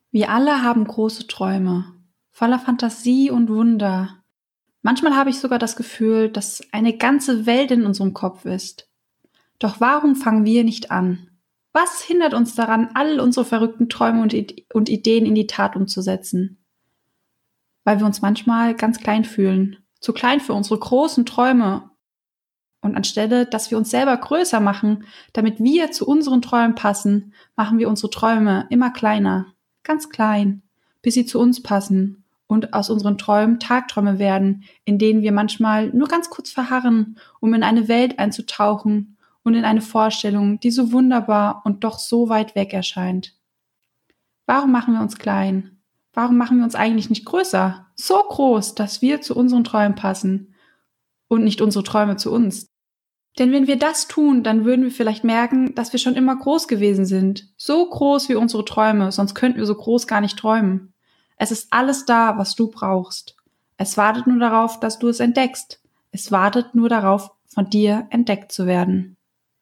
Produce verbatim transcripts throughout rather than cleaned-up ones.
Wir alle haben große Träume, voller Fantasie und Wunder. Manchmal habe ich sogar das Gefühl, dass eine ganze Welt in unserem Kopf ist. Doch warum fangen wir nicht an? Was hindert uns daran, all unsere verrückten Träume und, Ide- und Ideen in die Tat umzusetzen? Weil wir uns manchmal ganz klein fühlen, zu klein für unsere großen Träume. Und anstelle, dass wir uns selber größer machen, damit wir zu unseren Träumen passen, machen wir unsere Träume immer kleiner, ganz klein, bis sie zu uns passen und aus unseren Träumen Tagträume werden, in denen wir manchmal nur ganz kurz verharren, um in eine Welt einzutauchen und in eine Vorstellung, die so wunderbar und doch so weit weg erscheint. Warum machen wir uns klein? Warum machen wir uns eigentlich nicht größer? So groß, dass wir zu unseren Träumen passen und nicht unsere Träume zu uns. Denn wenn wir das tun, dann würden wir vielleicht merken, dass wir schon immer groß gewesen sind. So groß wie unsere Träume, sonst könnten wir so groß gar nicht träumen. Es ist alles da, was du brauchst. Es wartet nur darauf, dass du es entdeckst. Es wartet nur darauf, von dir entdeckt zu werden.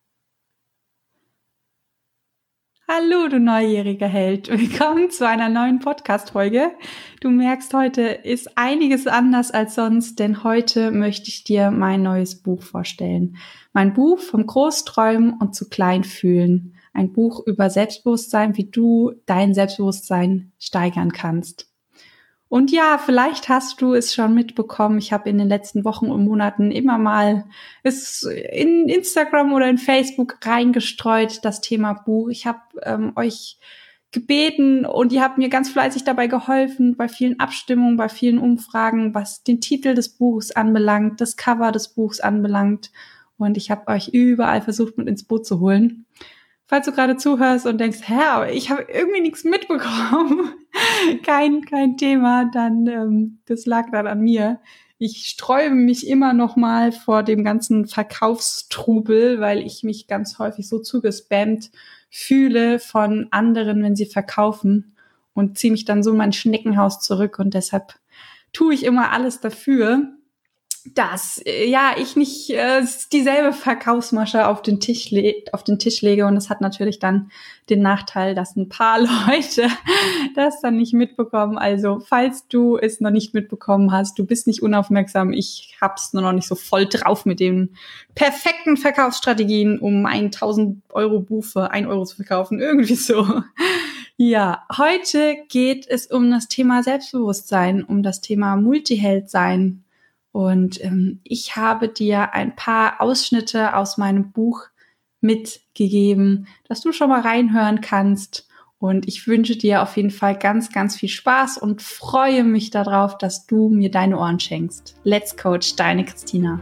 Hallo, du neugieriger Held. Willkommen zu einer neuen Podcast-Folge. Du merkst, heute ist einiges anders als sonst, denn heute möchte ich dir mein neues Buch vorstellen. Mein Buch vom Großträumen und zu klein fühlen. Ein Buch über Selbstbewusstsein, wie du dein Selbstbewusstsein steigern kannst. Und ja, vielleicht hast du es schon mitbekommen. Ich habe in den letzten Wochen und Monaten immer mal es in Instagram oder in Facebook reingestreut, das Thema Buch. Ich habe ähm, euch gebeten und ihr habt mir ganz fleißig dabei geholfen, bei vielen Abstimmungen, bei vielen Umfragen, was den Titel des Buchs anbelangt, das Cover des Buchs anbelangt. Und ich habe euch überall versucht, mit ins Boot zu holen. Falls du gerade zuhörst und denkst, hä, aber ich habe irgendwie nichts mitbekommen, kein kein Thema, dann ähm, das lag dann an mir. Ich sträube mich immer noch mal vor dem ganzen Verkaufstrubel, weil ich mich ganz häufig so zugespammt fühle von anderen, wenn sie verkaufen, und ziehe mich dann so in mein Schneckenhaus zurück. Und deshalb tue ich immer alles dafür, dass äh, ja ich nicht äh, dieselbe Verkaufsmasche auf den Tisch le- auf den Tisch lege, und das hat natürlich dann den Nachteil, dass ein paar Leute das dann nicht mitbekommen. Also falls du es noch nicht mitbekommen hast, du bist nicht unaufmerksam, ich hab's nur noch nicht so voll drauf mit den perfekten Verkaufsstrategien, um ein tausend Euro Buch für ein Euro zu verkaufen, irgendwie so. Ja, heute geht es um das Thema Selbstbewusstsein, um das Thema Multiheld sein. Und ähm, ich habe dir ein paar Ausschnitte aus meinem Buch mitgegeben, dass du schon mal reinhören kannst. Und ich wünsche dir auf jeden Fall ganz, ganz viel Spaß und freue mich darauf, dass du mir deine Ohren schenkst. Let's Coach, deine Christina.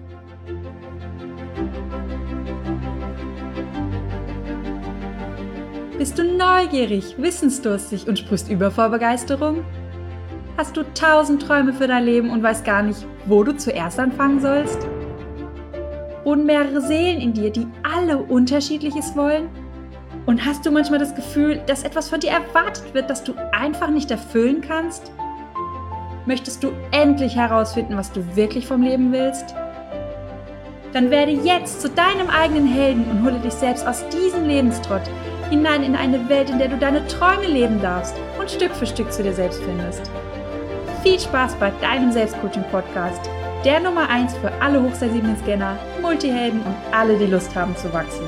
Bist du neugierig, wissensdurstig und sprichst über vor Begeisterung? Hast du tausend Träume für dein Leben und weißt gar nicht, wo du zuerst anfangen sollst? Wohnen mehrere Seelen in dir, die alle Unterschiedliches wollen? Und hast du manchmal das Gefühl, dass etwas von dir erwartet wird, das du einfach nicht erfüllen kannst? Möchtest du endlich herausfinden, was du wirklich vom Leben willst? Dann werde jetzt zu deinem eigenen Helden und hole dich selbst aus diesem Lebenstrott hinein in eine Welt, in der du deine Träume leben darfst und Stück für Stück zu dir selbst findest. Viel Spaß bei deinem Selbstcoaching-Podcast, der Nummer eins für alle hochsensiblen Scanner, Multihelden und alle, die Lust haben zu wachsen.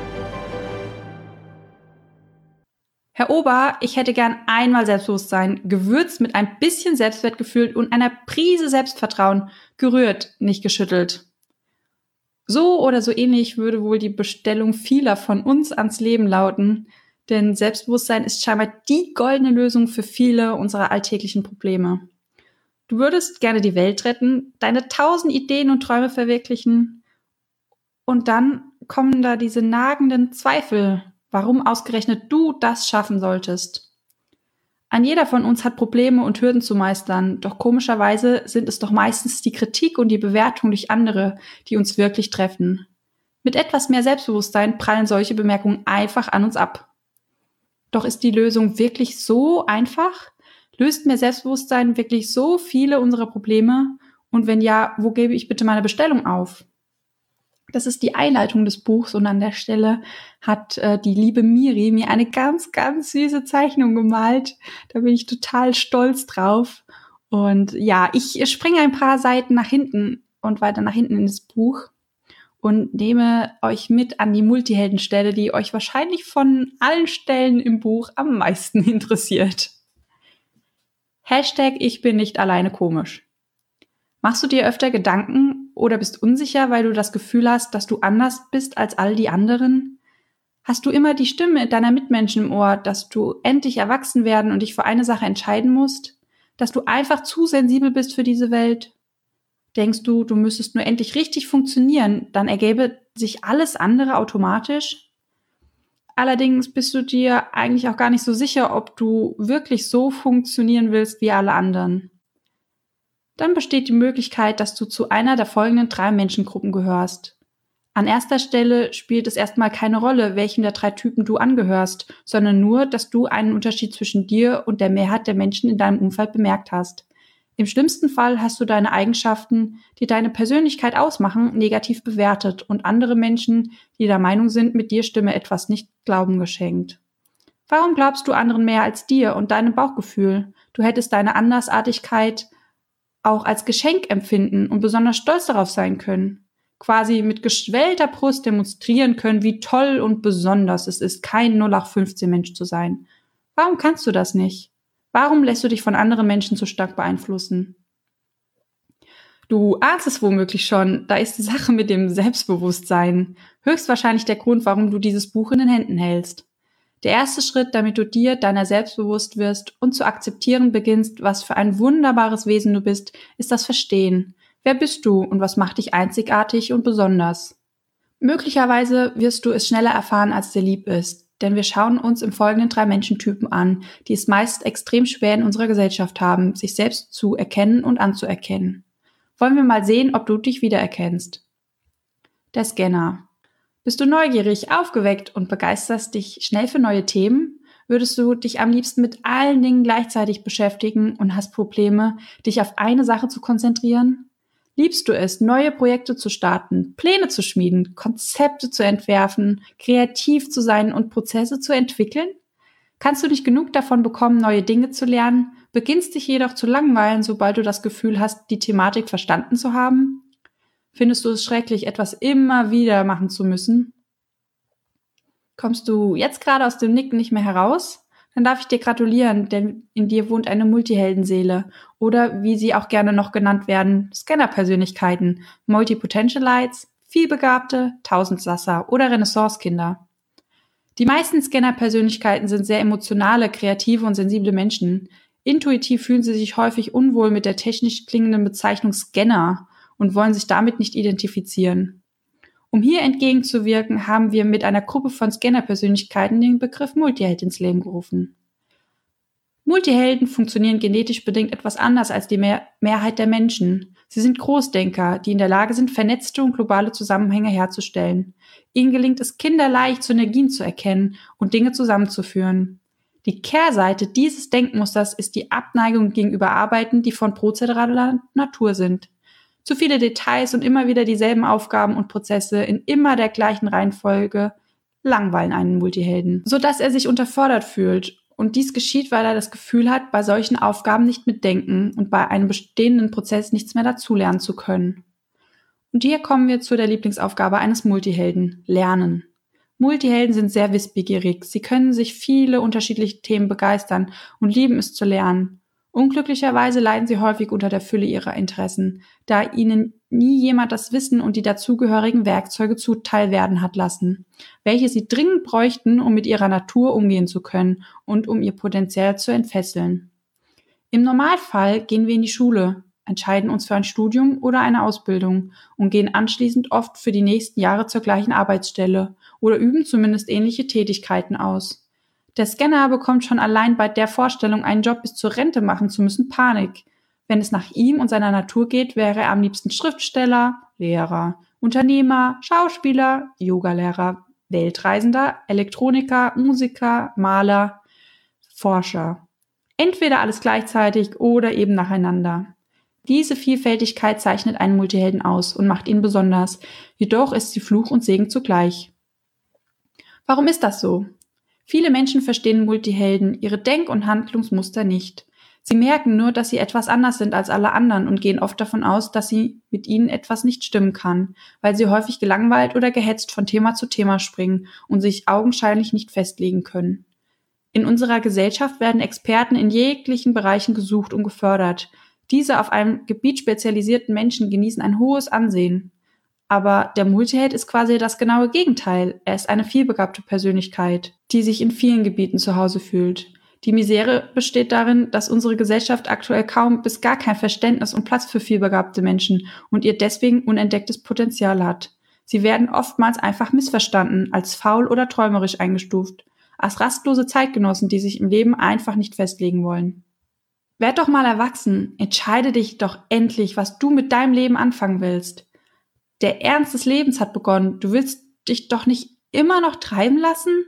Herr Ober, ich hätte gern einmal Selbstbewusstsein, gewürzt mit ein bisschen Selbstwertgefühl und einer Prise Selbstvertrauen, gerührt, nicht geschüttelt. So oder so ähnlich würde wohl die Bestellung vieler von uns ans Leben lauten, denn Selbstbewusstsein ist scheinbar die goldene Lösung für viele unserer alltäglichen Probleme. Du würdest gerne die Welt retten, deine tausend Ideen und Träume verwirklichen, und dann kommen da diese nagenden Zweifel, warum ausgerechnet du das schaffen solltest. Ein jeder von uns hat Probleme und Hürden zu meistern, doch komischerweise sind es doch meistens die Kritik und die Bewertung durch andere, die uns wirklich treffen. Mit etwas mehr Selbstbewusstsein prallen solche Bemerkungen einfach an uns ab. Doch ist die Lösung wirklich so einfach? Löst mehr Selbstbewusstsein wirklich so viele unserer Probleme? Und wenn ja, wo gebe ich bitte meine Bestellung auf? Das ist die Einleitung des Buchs und an der Stelle hat äh, die liebe Miri mir eine ganz, ganz süße Zeichnung gemalt. Da bin ich total stolz drauf. Und ja, ich springe ein paar Seiten nach hinten und weiter nach hinten in das Buch und nehme euch mit an die Multiheldenstelle, die euch wahrscheinlich von allen Stellen im Buch am meisten interessiert. Hashtag Ich bin nicht alleine komisch. Machst du dir öfter Gedanken oder bist unsicher, weil du das Gefühl hast, dass du anders bist als all die anderen? Hast du immer die Stimme deiner Mitmenschen im Ohr, dass du endlich erwachsen werden und dich für eine Sache entscheiden musst? Dass du einfach zu sensibel bist für diese Welt? Denkst du, du müsstest nur endlich richtig funktionieren, dann ergäbe sich alles andere automatisch? Allerdings bist du dir eigentlich auch gar nicht so sicher, ob du wirklich so funktionieren willst wie alle anderen. Dann besteht die Möglichkeit, dass du zu einer der folgenden drei Menschengruppen gehörst. An erster Stelle spielt es erstmal keine Rolle, welchem der drei Typen du angehörst, sondern nur, dass du einen Unterschied zwischen dir und der Mehrheit der Menschen in deinem Umfeld bemerkt hast. Im schlimmsten Fall hast du deine Eigenschaften, die deine Persönlichkeit ausmachen, negativ bewertet und andere Menschen, die der Meinung sind, mit dir stimme etwas nicht, Glauben geschenkt. Warum glaubst du anderen mehr als dir und deinem Bauchgefühl? Du hättest deine Andersartigkeit auch als Geschenk empfinden und besonders stolz darauf sein können. Quasi mit geschwellter Brust demonstrieren können, wie toll und besonders es ist, kein null acht fünfzehn Mensch zu sein. Warum kannst du das nicht? Warum lässt du dich von anderen Menschen so stark beeinflussen? Du ahnst es womöglich schon, da ist die Sache mit dem Selbstbewusstsein höchstwahrscheinlich der Grund, warum du dieses Buch in den Händen hältst. Der erste Schritt, damit du dir deiner selbst bewusst wirst und zu akzeptieren beginnst, was für ein wunderbares Wesen du bist, ist das Verstehen. Wer bist du und was macht dich einzigartig und besonders? Möglicherweise wirst du es schneller erfahren, als dir lieb ist, denn wir schauen uns im Folgenden drei Menschentypen an, die es meist extrem schwer in unserer Gesellschaft haben, sich selbst zu erkennen und anzuerkennen. Wollen wir mal sehen, ob du dich wiedererkennst. Der Scanner. Bist du neugierig, aufgeweckt und begeisterst dich schnell für neue Themen? Würdest du dich am liebsten mit allen Dingen gleichzeitig beschäftigen und hast Probleme, dich auf eine Sache zu konzentrieren? Liebst du es, neue Projekte zu starten, Pläne zu schmieden, Konzepte zu entwerfen, kreativ zu sein und Prozesse zu entwickeln? Kannst du nicht genug davon bekommen, neue Dinge zu lernen, beginnst dich jedoch zu langweilen, sobald du das Gefühl hast, die Thematik verstanden zu haben? Findest du es schrecklich, etwas immer wieder machen zu müssen? Kommst du jetzt gerade aus dem Nicken nicht mehr heraus? Dann darf ich dir gratulieren, denn in dir wohnt eine Multiheldenseele oder wie sie auch gerne noch genannt werden, Scanner-Persönlichkeiten, Multipotentialites, Vielbegabte, Tausendsasser oder Renaissance-Kinder. Die meisten Scanner-Persönlichkeiten sind sehr emotionale, kreative und sensible Menschen. Intuitiv fühlen sie sich häufig unwohl mit der technisch klingenden Bezeichnung Scanner und wollen sich damit nicht identifizieren. Um hier entgegenzuwirken, haben wir mit einer Gruppe von Scanner-Persönlichkeiten den Begriff Multiheld ins Leben gerufen. Multihelden funktionieren genetisch bedingt etwas anders als die Mehr- Mehrheit der Menschen. Sie sind Großdenker, die in der Lage sind, vernetzte und globale Zusammenhänge herzustellen. Ihnen gelingt es kinderleicht, Synergien zu erkennen und Dinge zusammenzuführen. Die Kehrseite dieses Denkmusters ist die Abneigung gegenüber Arbeiten, die von prozeduraler Natur sind. Zu viele Details und immer wieder dieselben Aufgaben und Prozesse in immer der gleichen Reihenfolge langweilen einen Multihelden, sodass er sich unterfordert fühlt. Und dies geschieht, weil er das Gefühl hat, bei solchen Aufgaben nicht mitdenken und bei einem bestehenden Prozess nichts mehr dazulernen zu können. Und hier kommen wir zu der Lieblingsaufgabe eines Multihelden: Lernen. Multihelden sind sehr wissbegierig. Sie können sich viele unterschiedliche Themen begeistern und lieben es zu lernen. Unglücklicherweise leiden sie häufig unter der Fülle ihrer Interessen, da ihnen nie jemand das Wissen und die dazugehörigen Werkzeuge zuteil werden hat lassen, welche sie dringend bräuchten, um mit ihrer Natur umgehen zu können und um ihr Potenzial zu entfesseln. Im Normalfall gehen wir in die Schule, entscheiden uns für ein Studium oder eine Ausbildung und gehen anschließend oft für die nächsten Jahre zur gleichen Arbeitsstelle oder üben zumindest ähnliche Tätigkeiten aus. Der Scanner bekommt schon allein bei der Vorstellung, einen Job bis zur Rente machen zu müssen, Panik. Wenn es nach ihm und seiner Natur geht, wäre er am liebsten Schriftsteller, Lehrer, Unternehmer, Schauspieler, Yogalehrer, Weltreisender, Elektroniker, Musiker, Maler, Forscher. Entweder alles gleichzeitig oder eben nacheinander. Diese Vielfältigkeit zeichnet einen Multihelden aus und macht ihn besonders. Jedoch ist sie Fluch und Segen zugleich. Warum ist das so? Viele Menschen verstehen Multihelden ihre Denk- und Handlungsmuster nicht. Sie merken nur, dass sie etwas anders sind als alle anderen und gehen oft davon aus, dass sie mit ihnen etwas nicht stimmen kann, weil sie häufig gelangweilt oder gehetzt von Thema zu Thema springen und sich augenscheinlich nicht festlegen können. In unserer Gesellschaft werden Experten in jeglichen Bereichen gesucht und gefördert. Diese auf einem Gebiet spezialisierten Menschen genießen ein hohes Ansehen. Aber der Multiheld ist quasi das genaue Gegenteil. Er ist eine vielbegabte Persönlichkeit, die sich in vielen Gebieten zu Hause fühlt. Die Misere besteht darin, dass unsere Gesellschaft aktuell kaum bis gar kein Verständnis und Platz für vielbegabte Menschen und ihr deswegen unentdecktes Potenzial hat. Sie werden oftmals einfach missverstanden, als faul oder träumerisch eingestuft, als rastlose Zeitgenossen, die sich im Leben einfach nicht festlegen wollen. Werd doch mal erwachsen, entscheide dich doch endlich, was du mit deinem Leben anfangen willst. Der Ernst des Lebens hat begonnen, du willst dich doch nicht immer noch treiben lassen?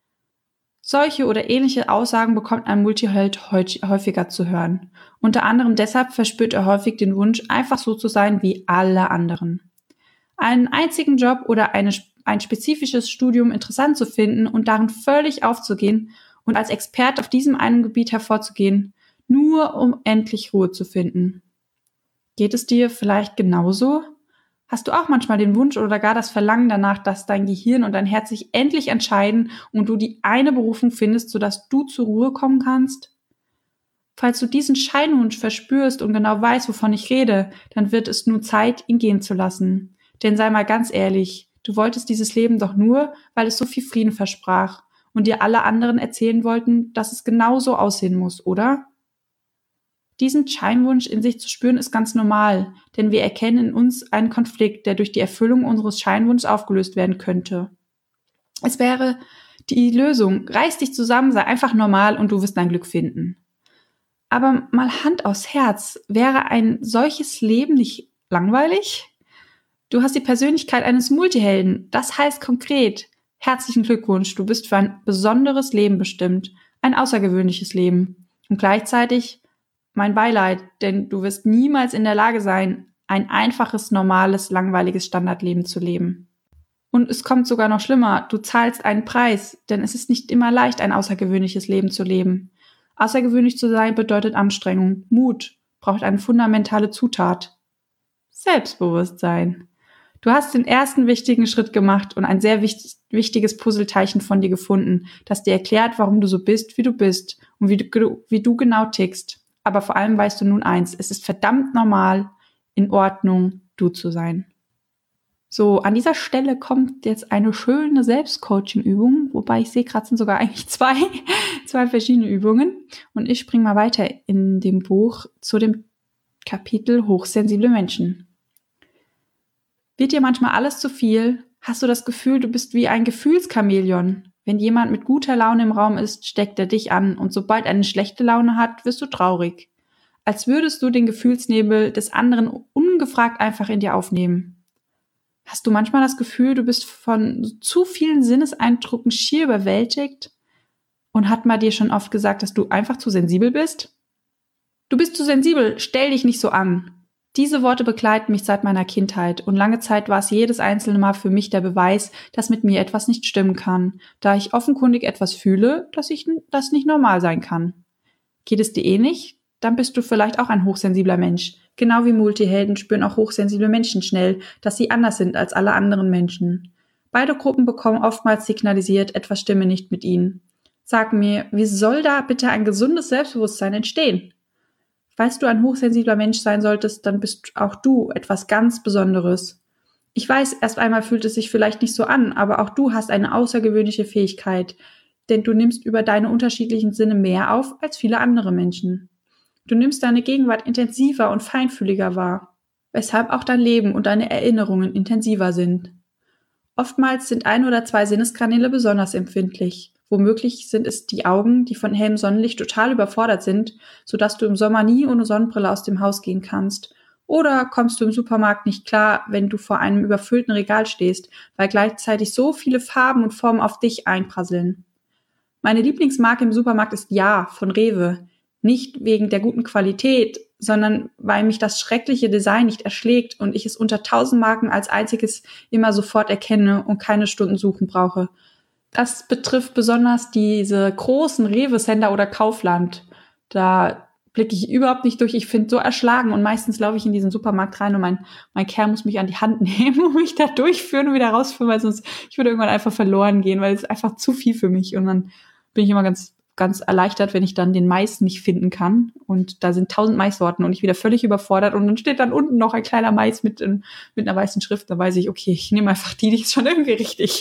Solche oder ähnliche Aussagen bekommt ein Multiheld häufiger zu hören. Unter anderem deshalb verspürt er häufig den Wunsch, einfach so zu sein wie alle anderen. Einen einzigen Job oder eine, ein spezifisches Studium interessant zu finden und darin völlig aufzugehen und als Experte auf diesem einen Gebiet hervorzugehen, nur um endlich Ruhe zu finden. Geht es dir vielleicht genauso? Hast du auch manchmal den Wunsch oder gar das Verlangen danach, dass dein Gehirn und dein Herz sich endlich entscheiden und du die eine Berufung findest, sodass du zur Ruhe kommen kannst? Falls du diesen Scheinwunsch verspürst und genau weißt, wovon ich rede, dann wird es nun Zeit, ihn gehen zu lassen. Denn sei mal ganz ehrlich, du wolltest dieses Leben doch nur, weil es so viel Frieden versprach und dir alle anderen erzählen wollten, dass es genau so aussehen muss, oder? Diesen Scheinwunsch in sich zu spüren ist ganz normal, denn wir erkennen in uns einen Konflikt, der durch die Erfüllung unseres Scheinwunsches aufgelöst werden könnte. Es wäre die Lösung, reiß dich zusammen, sei einfach normal und du wirst dein Glück finden. Aber mal Hand aufs Herz, wäre ein solches Leben nicht langweilig? Du hast die Persönlichkeit eines Multihelden, das heißt konkret, herzlichen Glückwunsch, du bist für ein besonderes Leben bestimmt, ein außergewöhnliches Leben und gleichzeitig mein Beileid, denn du wirst niemals in der Lage sein, ein einfaches, normales, langweiliges Standardleben zu leben. Und es kommt sogar noch schlimmer, du zahlst einen Preis, denn es ist nicht immer leicht, ein außergewöhnliches Leben zu leben. Außergewöhnlich zu sein bedeutet Anstrengung, Mut, braucht eine fundamentale Zutat. Selbstbewusstsein. Du hast den ersten wichtigen Schritt gemacht und ein sehr wichtig, wichtiges Puzzleteilchen von dir gefunden, das dir erklärt, warum du so bist, wie du bist und wie du, wie du genau tickst. Aber vor allem weißt du nun eins, es ist verdammt normal, in Ordnung, du zu sein. So, an dieser Stelle kommt jetzt eine schöne Selbstcoaching-Übung, wobei ich sehe, gerade sind sogar eigentlich zwei, zwei verschiedene Übungen. Und ich springe mal weiter in dem Buch zu dem Kapitel Hochsensible Menschen. Wird dir manchmal alles zu viel? Hast du das Gefühl, du bist wie ein Gefühlschamäleon? Wenn jemand mit guter Laune im Raum ist, steckt er dich an und sobald er eine schlechte Laune hat, wirst du traurig. Als würdest du den Gefühlsnebel des anderen ungefragt einfach in dir aufnehmen. Hast du manchmal das Gefühl, du bist von zu vielen Sinneseindrücken schier überwältigt? Und hat man dir schon oft gesagt, dass du einfach zu sensibel bist? Du bist zu sensibel, stell dich nicht so an. Diese Worte begleiten mich seit meiner Kindheit und lange Zeit war es jedes einzelne Mal für mich der Beweis, dass mit mir etwas nicht stimmen kann, da ich offenkundig etwas fühle, dass ich das nicht normal sein kann. Geht es dir ähnlich? Dann bist du vielleicht auch ein hochsensibler Mensch. Genau wie Multihelden spüren auch hochsensible Menschen schnell, dass sie anders sind als alle anderen Menschen. Beide Gruppen bekommen oftmals signalisiert, etwas stimme nicht mit ihnen. Sag mir, wie soll da bitte ein gesundes Selbstbewusstsein entstehen? Falls du ein hochsensibler Mensch sein solltest, dann bist auch du etwas ganz Besonderes. Ich weiß, erst einmal fühlt es sich vielleicht nicht so an, aber auch du hast eine außergewöhnliche Fähigkeit, denn du nimmst über deine unterschiedlichen Sinne mehr auf als viele andere Menschen. Du nimmst deine Gegenwart intensiver und feinfühliger wahr, weshalb auch dein Leben und deine Erinnerungen intensiver sind. Oftmals sind ein oder zwei Sinneskanäle besonders empfindlich. Womöglich sind es die Augen, die von hellem Sonnenlicht total überfordert sind, sodass du im Sommer nie ohne Sonnenbrille aus dem Haus gehen kannst. Oder kommst du im Supermarkt nicht klar, wenn du vor einem überfüllten Regal stehst, weil gleichzeitig so viele Farben und Formen auf dich einprasseln. Meine Lieblingsmarke im Supermarkt ist Ja von Rewe. Nicht wegen der guten Qualität, sondern weil mich das schreckliche Design nicht erschlägt und ich es unter tausend Marken als einziges immer sofort erkenne und keine Stunden suchen brauche. Das betrifft besonders diese großen Rewe-Center oder Kaufland. Da blicke ich überhaupt nicht durch. Ich finde so erschlagen und meistens laufe ich in diesen Supermarkt rein und mein, mein Kerl muss mich an die Hand nehmen und mich da durchführen und wieder rausführen, weil sonst ich würde irgendwann einfach verloren gehen, weil es ist einfach zu viel für mich. Und dann bin ich immer ganz ganz erleichtert, wenn ich dann den Mais nicht finden kann. Und da sind tausend Maissorten und ich wieder völlig überfordert. Und dann steht dann unten noch ein kleiner Mais mit, in, mit einer weißen Schrift. Da weiß ich, okay, ich nehme einfach die, die ist schon irgendwie richtig.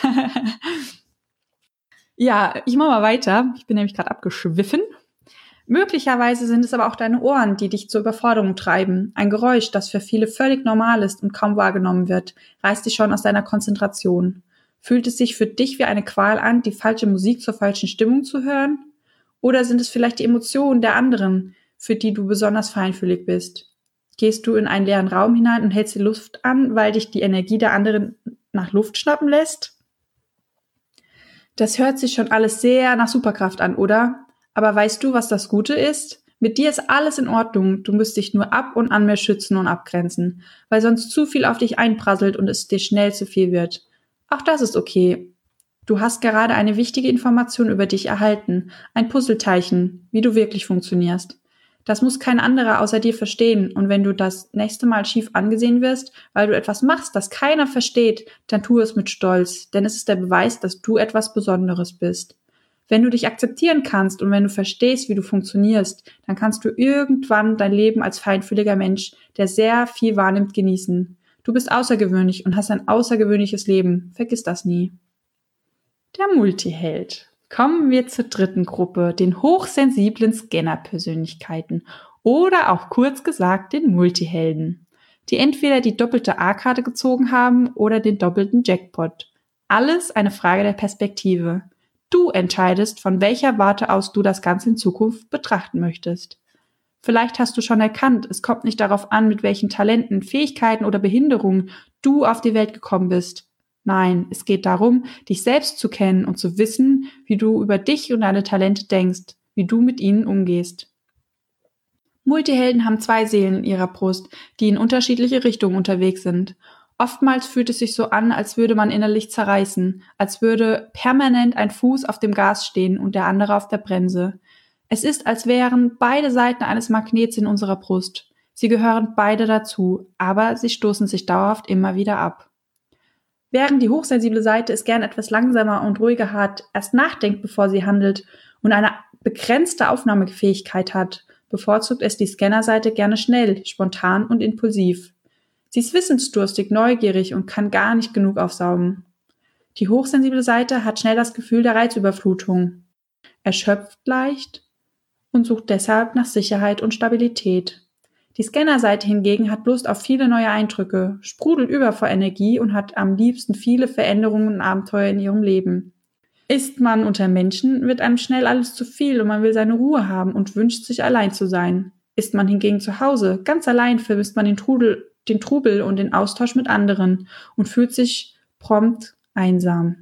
Ja, ich mache mal weiter. Ich bin nämlich gerade abgeschwiffen. Möglicherweise sind es aber auch deine Ohren, die dich zur Überforderung treiben. Ein Geräusch, das für viele völlig normal ist und kaum wahrgenommen wird, reißt dich schon aus deiner Konzentration. Fühlt es sich für dich wie eine Qual an, die falsche Musik zur falschen Stimmung zu hören? Oder sind es vielleicht die Emotionen der anderen, für die du besonders feinfühlig bist? Gehst du in einen leeren Raum hinein und hältst die Luft an, weil dich die Energie der anderen nach Luft schnappen lässt? Das hört sich schon alles sehr nach Superkraft an, oder? Aber weißt du, was das Gute ist? Mit dir ist alles in Ordnung, du musst dich nur ab und an mehr schützen und abgrenzen, weil sonst zu viel auf dich einprasselt und es dir schnell zu viel wird. Auch das ist okay. Du hast gerade eine wichtige Information über dich erhalten, ein Puzzleteilchen, wie du wirklich funktionierst. Das muss kein anderer außer dir verstehen und wenn du das nächste Mal schief angesehen wirst, weil du etwas machst, das keiner versteht, dann tu es mit Stolz, denn es ist der Beweis, dass du etwas Besonderes bist. Wenn du dich akzeptieren kannst und wenn du verstehst, wie du funktionierst, dann kannst du irgendwann dein Leben als feinfühliger Mensch, der sehr viel wahrnimmt, genießen. Du bist außergewöhnlich und hast ein außergewöhnliches Leben. Vergiss das nie. Der Multiheld. Kommen wir zur dritten Gruppe, den hochsensiblen Scanner-Persönlichkeiten oder auch kurz gesagt den Multihelden, die entweder die doppelte A-Karte gezogen haben oder den doppelten Jackpot. Alles eine Frage der Perspektive. Du entscheidest, von welcher Warte aus du das Ganze in Zukunft betrachten möchtest. Vielleicht hast du schon erkannt, es kommt nicht darauf an, mit welchen Talenten, Fähigkeiten oder Behinderungen du auf die Welt gekommen bist. Nein, es geht darum, dich selbst zu kennen und zu wissen, wie du über dich und deine Talente denkst, wie du mit ihnen umgehst. Multihelden haben zwei Seelen in ihrer Brust, die in unterschiedliche Richtungen unterwegs sind. Oftmals fühlt es sich so an, als würde man innerlich zerreißen, als würde permanent ein Fuß auf dem Gas stehen und der andere auf der Bremse. Es ist, als wären beide Seiten eines Magnets in unserer Brust. Sie gehören beide dazu, aber sie stoßen sich dauerhaft immer wieder ab. Während die hochsensible Seite es gern etwas langsamer und ruhiger hat, erst nachdenkt, bevor sie handelt und eine begrenzte Aufnahmefähigkeit hat, bevorzugt es die Scannerseite gerne schnell, spontan und impulsiv. Sie ist wissensdurstig, neugierig und kann gar nicht genug aufsaugen. Die hochsensible Seite hat schnell das Gefühl der Reizüberflutung, erschöpft leicht und sucht deshalb nach Sicherheit und Stabilität. Die Scannerseite hingegen hat Lust auf viele neue Eindrücke, sprudelt über vor Energie und hat am liebsten viele Veränderungen und Abenteuer in ihrem Leben. Ist man unter Menschen, wird einem schnell alles zu viel und man will seine Ruhe haben und wünscht sich allein zu sein. Ist man hingegen zu Hause, ganz allein vermisst man den Trudel, den Trubel und den Austausch mit anderen und fühlt sich prompt einsam.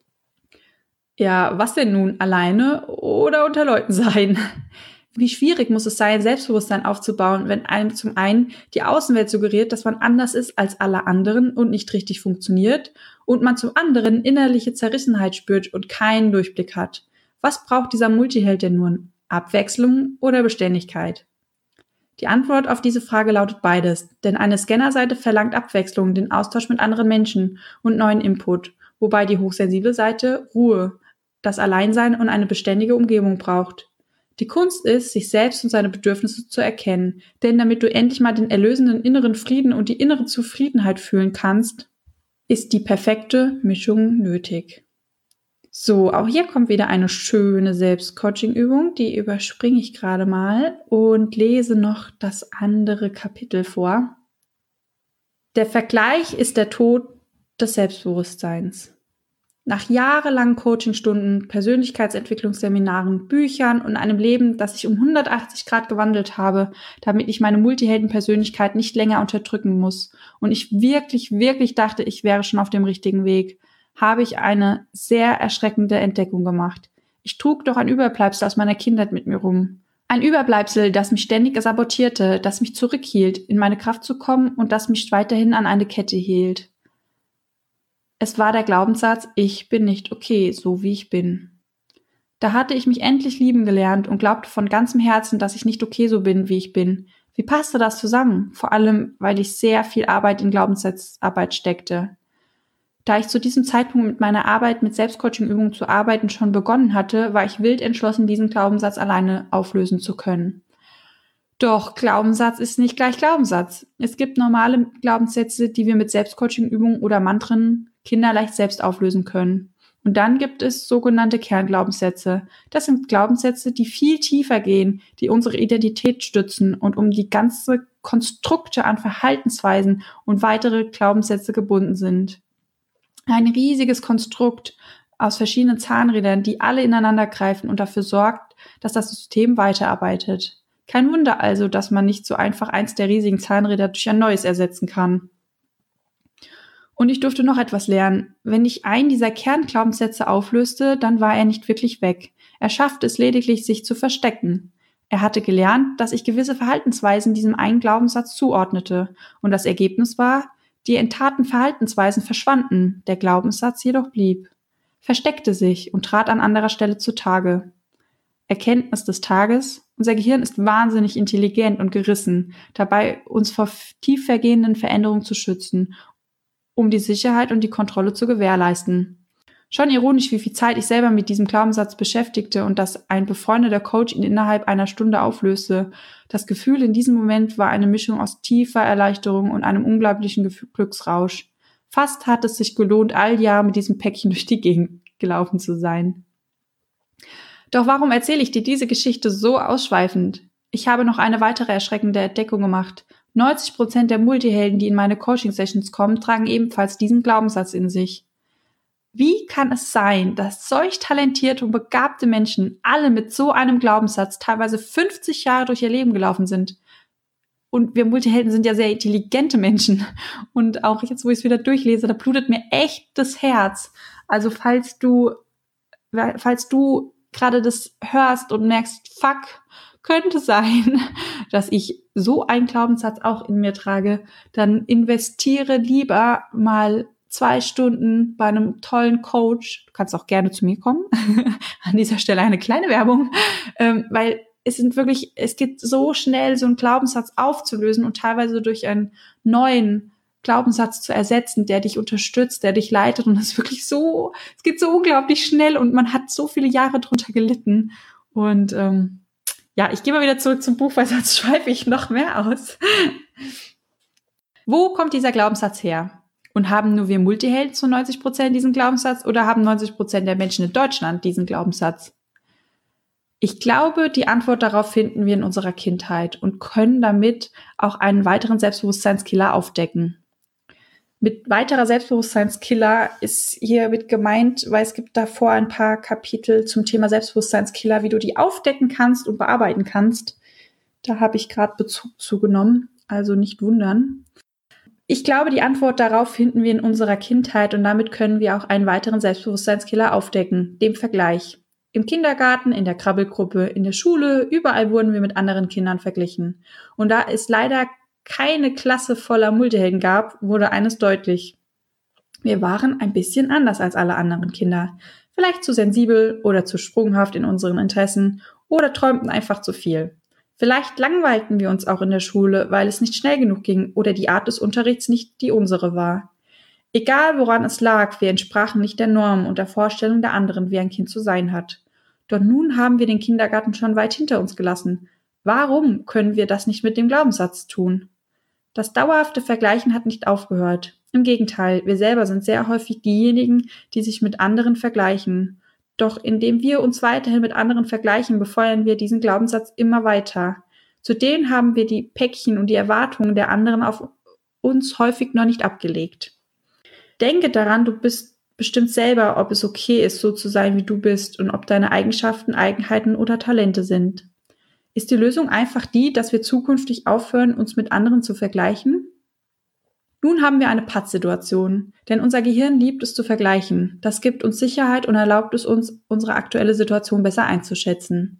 Ja, was denn nun, alleine oder unter Leuten sein? Wie schwierig muss es sein, Selbstbewusstsein aufzubauen, wenn einem zum einen die Außenwelt suggeriert, dass man anders ist als alle anderen und nicht richtig funktioniert und man zum anderen innerliche Zerrissenheit spürt und keinen Durchblick hat. Was braucht dieser Multiheld denn nun? Abwechslung oder Beständigkeit? Die Antwort auf diese Frage lautet beides, denn eine Scannerseite verlangt Abwechslung, den Austausch mit anderen Menschen und neuen Input, wobei die hochsensible Seite Ruhe, das Alleinsein und eine beständige Umgebung braucht. Die Kunst ist, sich selbst und seine Bedürfnisse zu erkennen, denn damit du endlich mal den erlösenden inneren Frieden und die innere Zufriedenheit fühlen kannst, ist die perfekte Mischung nötig. So, auch hier kommt wieder eine schöne Selbstcoaching-Übung, die überspringe ich gerade mal und lese noch das andere Kapitel vor. Der Vergleich ist der Tod des Selbstbewusstseins. Nach jahrelangen Coachingstunden, Persönlichkeitsentwicklungsseminaren, Büchern und einem Leben, das ich um hundertachtzig Grad gewandelt habe, damit ich meine Multiheldenpersönlichkeit nicht länger unterdrücken muss und ich wirklich, wirklich dachte, ich wäre schon auf dem richtigen Weg, habe ich eine sehr erschreckende Entdeckung gemacht. Ich trug doch ein Überbleibsel aus meiner Kindheit mit mir rum. Ein Überbleibsel, das mich ständig sabotierte, das mich zurückhielt, in meine Kraft zu kommen und das mich weiterhin an eine Kette hielt. Es war der Glaubenssatz, ich bin nicht okay, so wie ich bin. Da hatte ich mich endlich lieben gelernt und glaubte von ganzem Herzen, dass ich nicht okay so bin, wie ich bin. Wie passte das zusammen? Vor allem, weil ich sehr viel Arbeit in Glaubenssatzarbeit steckte. Da ich zu diesem Zeitpunkt mit meiner Arbeit mit Selbstcoaching-Übungen zu arbeiten schon begonnen hatte, war ich wild entschlossen, diesen Glaubenssatz alleine auflösen zu können. Doch Glaubenssatz ist nicht gleich Glaubenssatz. Es gibt normale Glaubenssätze, die wir mit Selbstcoaching-Übungen oder Mantren kinderleicht selbst auflösen können. Und dann gibt es sogenannte Kernglaubenssätze. Das sind Glaubenssätze, die viel tiefer gehen, die unsere Identität stützen und um die ganze Konstrukte an Verhaltensweisen und weitere Glaubenssätze gebunden sind. Ein riesiges Konstrukt aus verschiedenen Zahnrädern, die alle ineinander greifen und dafür sorgt, dass das System weiterarbeitet. Kein Wunder also, dass man nicht so einfach eins der riesigen Zahnräder durch ein neues ersetzen kann. Und ich durfte noch etwas lernen. Wenn ich einen dieser Kernglaubenssätze auflöste, dann war er nicht wirklich weg. Er schaffte es lediglich, sich zu verstecken. Er hatte gelernt, dass ich gewisse Verhaltensweisen diesem einen Glaubenssatz zuordnete. Und das Ergebnis war, die enttarnten Verhaltensweisen verschwanden, der Glaubenssatz jedoch blieb, versteckte sich und trat an anderer Stelle zutage. Erkenntnis des Tages: Unser Gehirn ist wahnsinnig intelligent und gerissen, dabei uns vor tiefergehenden Veränderungen zu schützen, um die Sicherheit und die Kontrolle zu gewährleisten. Schon ironisch, wie viel Zeit ich selber mit diesem Glaubenssatz beschäftigte und dass ein befreundeter Coach ihn innerhalb einer Stunde auflöste. Das Gefühl in diesem Moment war eine Mischung aus tiefer Erleichterung und einem unglaublichen Gefühl- Glücksrausch. Fast hat es sich gelohnt, all die Jahre mit diesem Päckchen durch die Gegend gelaufen zu sein. Doch warum erzähle ich dir diese Geschichte so ausschweifend? Ich habe noch eine weitere erschreckende Entdeckung gemacht. neunzig Prozent der Multihelden, die in meine Coaching-Sessions kommen, tragen ebenfalls diesen Glaubenssatz in sich. Wie kann es sein, dass solch talentierte und begabte Menschen alle mit so einem Glaubenssatz teilweise fünfzig Jahre durch ihr Leben gelaufen sind? Und wir Multihelden sind ja sehr intelligente Menschen. Und auch jetzt, wo ich es wieder durchlese, da blutet mir echt das Herz. Also falls du, falls du gerade das hörst und merkst, fuck, könnte sein, dass ich so einen Glaubenssatz auch in mir trage, dann investiere lieber mal zwei Stunden bei einem tollen Coach. Du kannst auch gerne zu mir kommen. An dieser Stelle eine kleine Werbung, ähm, weil es sind wirklich, es geht so schnell, so einen Glaubenssatz aufzulösen und teilweise durch einen neuen Glaubenssatz zu ersetzen, der dich unterstützt, der dich leitet, und es ist wirklich so, es geht so unglaublich schnell und man hat so viele Jahre drunter gelitten. Und ähm, ja, ich gehe mal wieder zurück zum Buch, weil sonst schweife ich noch mehr aus. Wo kommt dieser Glaubenssatz her? Und haben nur wir Multihelden zu neunzig Prozent diesen Glaubenssatz oder haben neunzig Prozent der Menschen in Deutschland diesen Glaubenssatz? Ich glaube, die Antwort darauf finden wir in unserer Kindheit und können damit auch einen weiteren Selbstbewusstseinskiller aufdecken. Mit weiterer Selbstbewusstseinskiller ist hier mit gemeint, weil es gibt davor ein paar Kapitel zum Thema Selbstbewusstseinskiller, wie du die aufdecken kannst und bearbeiten kannst. Da habe ich gerade Bezug zugenommen, also nicht wundern. Ich glaube, die Antwort darauf finden wir in unserer Kindheit und damit können wir auch einen weiteren Selbstbewusstseinskiller aufdecken, dem Vergleich. Im Kindergarten, in der Krabbelgruppe, in der Schule, überall wurden wir mit anderen Kindern verglichen. Und da es leider keine Klasse voller Multihelden gab, wurde eines deutlich: Wir waren ein bisschen anders als alle anderen Kinder. Vielleicht zu sensibel oder zu sprunghaft in unseren Interessen oder träumten einfach zu viel. Vielleicht langweilten wir uns auch in der Schule, weil es nicht schnell genug ging oder die Art des Unterrichts nicht die unsere war. Egal woran es lag, wir entsprachen nicht der Norm und der Vorstellung der anderen, wie ein Kind zu sein hat. Doch nun haben wir den Kindergarten schon weit hinter uns gelassen. Warum können wir das nicht mit dem Glaubenssatz tun? Das dauerhafte Vergleichen hat nicht aufgehört. Im Gegenteil, wir selber sind sehr häufig diejenigen, die sich mit anderen vergleichen. Doch indem wir uns weiterhin mit anderen vergleichen, befeuern wir diesen Glaubenssatz immer weiter. Zudem haben wir die Päckchen und die Erwartungen der anderen auf uns häufig noch nicht abgelegt. Denke daran, du bist bestimmt selber, ob es okay ist, so zu sein, wie du bist und ob deine Eigenschaften, Eigenheiten oder Talente sind. Ist die Lösung einfach die, dass wir zukünftig aufhören, uns mit anderen zu vergleichen? Nun haben wir eine Pattsituation, denn unser Gehirn liebt es zu vergleichen. Das gibt uns Sicherheit und erlaubt es uns, unsere aktuelle Situation besser einzuschätzen.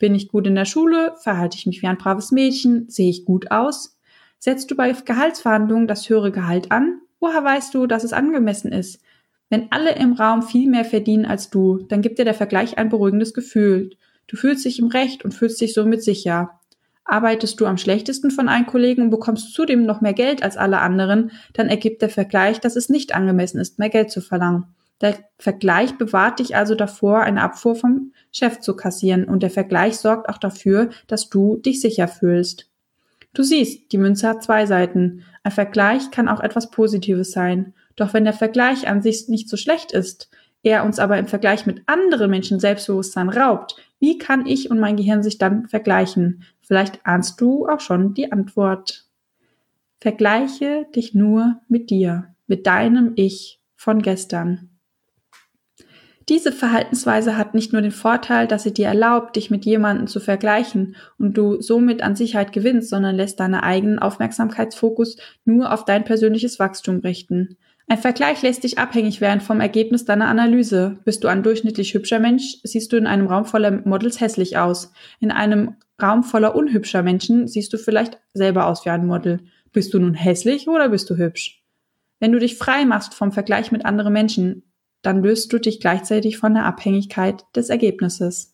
Bin ich gut in der Schule? Verhalte ich mich wie ein braves Mädchen? Sehe ich gut aus? Setzt du bei Gehaltsverhandlungen das höhere Gehalt an? Woher weißt du, dass es angemessen ist? Wenn alle im Raum viel mehr verdienen als du, dann gibt dir der Vergleich ein beruhigendes Gefühl. Du fühlst dich im Recht und fühlst dich somit sicher. Arbeitest du am schlechtesten von allen Kollegen und bekommst zudem noch mehr Geld als alle anderen, dann ergibt der Vergleich, dass es nicht angemessen ist, mehr Geld zu verlangen. Der Vergleich bewahrt dich also davor, eine Abfuhr vom Chef zu kassieren, und der Vergleich sorgt auch dafür, dass du dich sicher fühlst. Du siehst, die Münze hat zwei Seiten. Ein Vergleich kann auch etwas Positives sein. Doch wenn der Vergleich an sich nicht so schlecht ist, er uns aber im Vergleich mit anderen Menschen Selbstbewusstsein raubt, wie kann ich und mein Gehirn sich dann vergleichen? Vielleicht ahnst du auch schon die Antwort. Vergleiche dich nur mit dir, mit deinem Ich von gestern. Diese Verhaltensweise hat nicht nur den Vorteil, dass sie dir erlaubt, dich mit jemandem zu vergleichen und du somit an Sicherheit gewinnst, sondern lässt deinen eigenen Aufmerksamkeitsfokus nur auf dein persönliches Wachstum richten. Ein Vergleich lässt dich abhängig werden vom Ergebnis deiner Analyse. Bist du ein durchschnittlich hübscher Mensch, siehst du in einem Raum voller Models hässlich aus. In einem Raum voller unhübscher Menschen siehst du vielleicht selber aus wie ein Model. Bist du nun hässlich oder bist du hübsch? Wenn du dich frei machst vom Vergleich mit anderen Menschen, dann löst du dich gleichzeitig von der Abhängigkeit des Ergebnisses.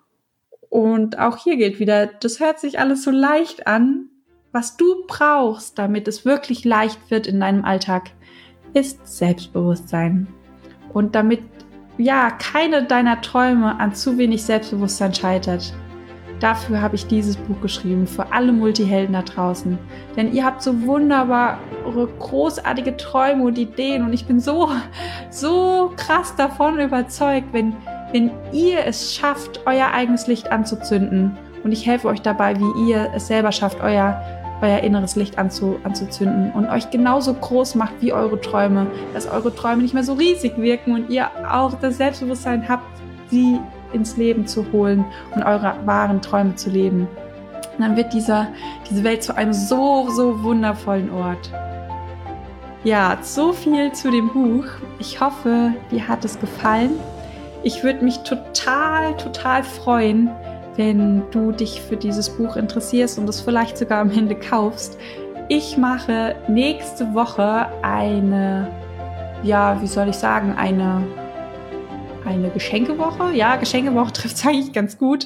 Und auch hier gilt wieder, das hört sich alles so leicht an. Was du brauchst, damit es wirklich leicht wird in deinem Alltag, ist Selbstbewusstsein. Und damit, ja, keine deiner Träume an zu wenig Selbstbewusstsein scheitert. Dafür habe ich dieses Buch geschrieben, für alle Multihelden da draußen. Denn ihr habt so wunderbare, großartige Träume und Ideen und ich bin so, so krass davon überzeugt, wenn, wenn ihr es schafft, euer eigenes Licht anzuzünden. Und ich helfe euch dabei, wie ihr es selber schafft, euer, euer inneres Licht anzu, anzuzünden und euch genauso groß macht wie eure Träume, dass eure Träume nicht mehr so riesig wirken und ihr auch das Selbstbewusstsein habt, sie ins Leben zu holen und eure wahren Träume zu leben. Und dann wird dieser, diese Welt zu einem so, so wundervollen Ort. Ja, so viel zu dem Buch. Ich hoffe, dir hat es gefallen. Ich würde mich total, total freuen, wenn du dich für dieses Buch interessierst und es vielleicht sogar am Ende kaufst. Ich mache nächste Woche eine, ja, wie soll ich sagen, eine eine Geschenkewoche. Ja, Geschenkewoche trifft es eigentlich ganz gut.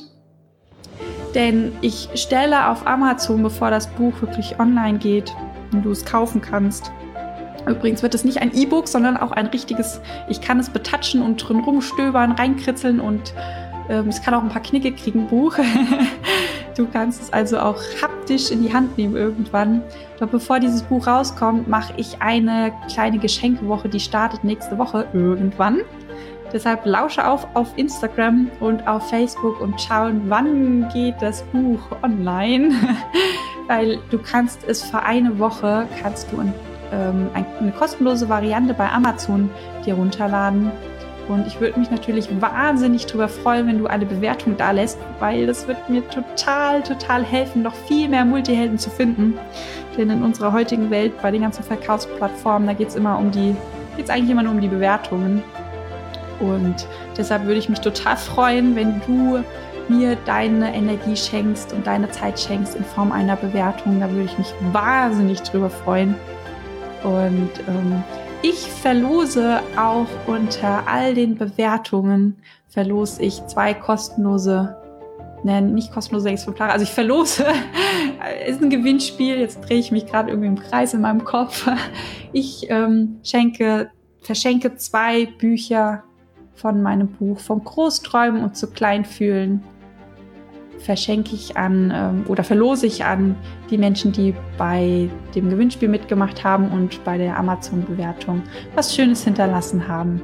Denn ich stelle auf Amazon, bevor das Buch wirklich online geht und du es kaufen kannst. Übrigens wird es nicht ein E-Book, sondern auch ein richtiges, ich kann es betatschen und drin rumstöbern, reinkritzeln und ähm, es kann auch ein paar Knicke kriegen, Buch. Du kannst es also auch haptisch in die Hand nehmen irgendwann. Doch bevor dieses Buch rauskommt, mache ich eine kleine Geschenkewoche, die startet nächste Woche irgendwann. Deshalb lausche auf auf Instagram und auf Facebook und schauen, wann geht das Buch online. Weil du kannst es für eine Woche, kannst du ähm, eine kostenlose Variante bei Amazon dir runterladen. Und ich würde mich natürlich wahnsinnig darüber freuen, wenn du eine Bewertung da lässt, weil das wird mir total, total helfen, noch viel mehr Multihelden zu finden. Denn in unserer heutigen Welt, bei den ganzen Verkaufsplattformen, da geht es immer um die, geht's eigentlich immer nur um die Bewertungen. Und deshalb würde ich mich total freuen, wenn du mir deine Energie schenkst und deine Zeit schenkst in Form einer Bewertung. Da würde ich mich wahnsinnig drüber freuen. Und ähm, ich verlose auch unter all den Bewertungen, verlose ich zwei kostenlose, ne, nicht kostenlose Exemplare, also ich verlose, ist ein Gewinnspiel, jetzt drehe ich mich gerade irgendwie im Kreis in meinem Kopf. Ich ähm, schenke, verschenke zwei Bücher von meinem Buch, von Großträumen und zu Kleinfühlen, verschenke ich an ähm, oder verlose ich an die Menschen, die bei dem Gewinnspiel mitgemacht haben und bei der Amazon-Bewertung was Schönes hinterlassen haben.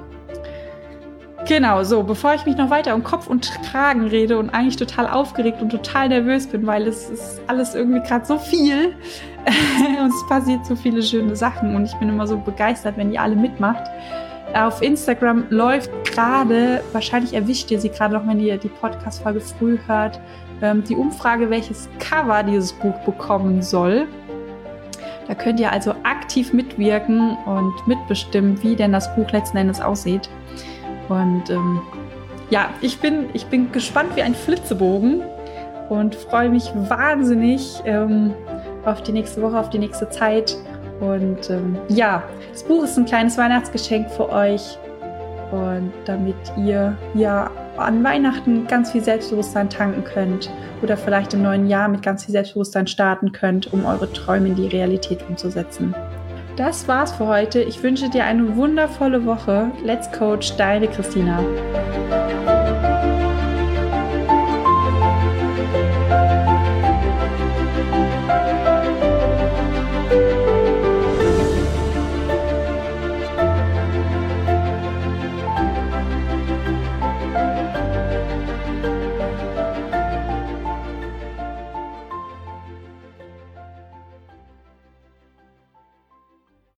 Genau, so, bevor ich mich noch weiter um Kopf und Kragen rede und eigentlich total aufgeregt und total nervös bin, weil es ist alles irgendwie gerade so viel und es passiert so viele schöne Sachen und ich bin immer so begeistert, wenn ihr alle mitmacht. Auf Instagram läuft gerade, wahrscheinlich erwischt ihr sie gerade noch, wenn ihr die Podcast-Folge früh hört, ähm, die Umfrage, welches Cover dieses Buch bekommen soll. Da könnt ihr also aktiv mitwirken und mitbestimmen, wie denn das Buch letzten Endes aussieht. Und ähm, ja, ich bin, ich bin gespannt wie ein Flitzebogen. und freue mich wahnsinnig ähm, auf die nächste Woche, auf die nächste Zeit. Und ähm, ja, das Buch ist ein kleines Weihnachtsgeschenk für euch. Und damit ihr ja an Weihnachten ganz viel Selbstbewusstsein tanken könnt oder vielleicht im neuen Jahr mit ganz viel Selbstbewusstsein starten könnt, um eure Träume in die Realität umzusetzen. Das war's für heute. Ich wünsche dir eine wundervolle Woche. Let's Coach, deine Christina.